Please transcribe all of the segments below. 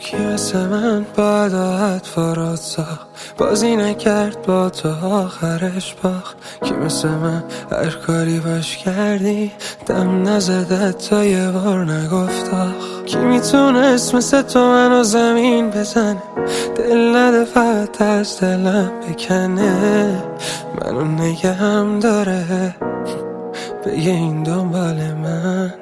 کی مثل من باید فراد ساخت، بازی نکرد با تو آخرش باخت. کی مثل من هر کاری باش کردی دم نزده تا یه بار نگفت آخ. کی میتونست مثل تو منو زمین بزنه، دل نده فقط از دلم بکنه، منو نگهم داره بگه این دنبال منه.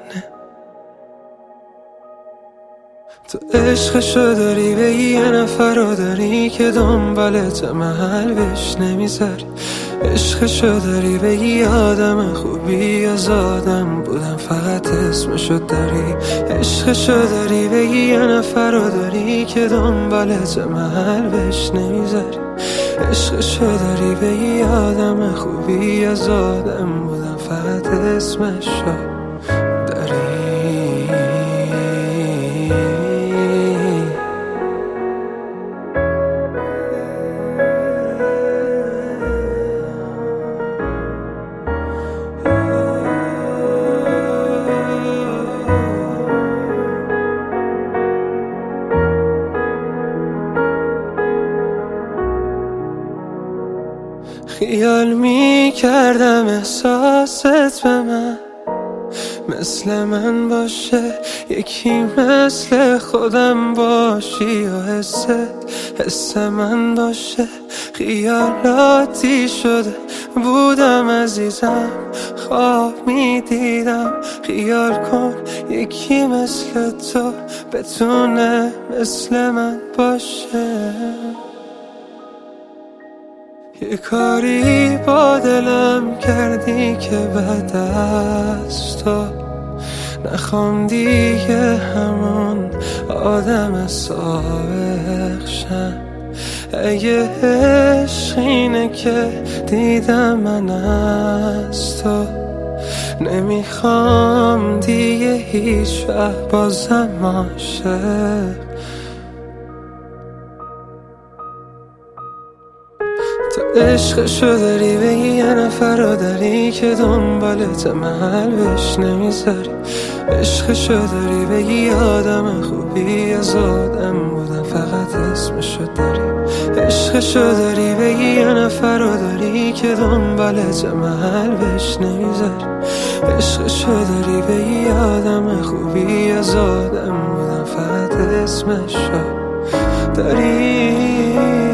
تو عشقشو داری به یه نفر رو داری که دنبالت محل بهش نمیذاری. عشقشو داری به یه آدم خوبی از آدم بودم فقط اسمشو داری. عشقشو داری به یه نفر رو داری که دنبالت محل بهش نمیذاری. عشقشو داری به یه آدم خوبی از آدم بودم فقط اسمشو داری. خیال می کردم احساست به من مثل من باشه، یکی مثل خودم باشی و حس من باشه. خیالاتی شده بودم عزیزم، خواب می دیدم خیال کن یکی مثل تو بتونه مثل من باشه. یه کاری با دلم کردی که بعد از تو نخوام دیگه همون آدم سابق شم. اگه عشق اینه که دیدم من از تو، نمیخوام دیگه هیچ وقت بازم عاشق. تو عشقشو داری به یه نفر رو داری که دنبالت محل بهش نمیذاری. عشقشو داری به یه آدم خوبی از آدم بودم فقط اسمشو داری. عشقشو داری به یه نفر رو داری که دنبالت محل بهش نمیذاری. عشقشو داری به یه آدم خوبی از آدم بودم فقط اسمشو داری.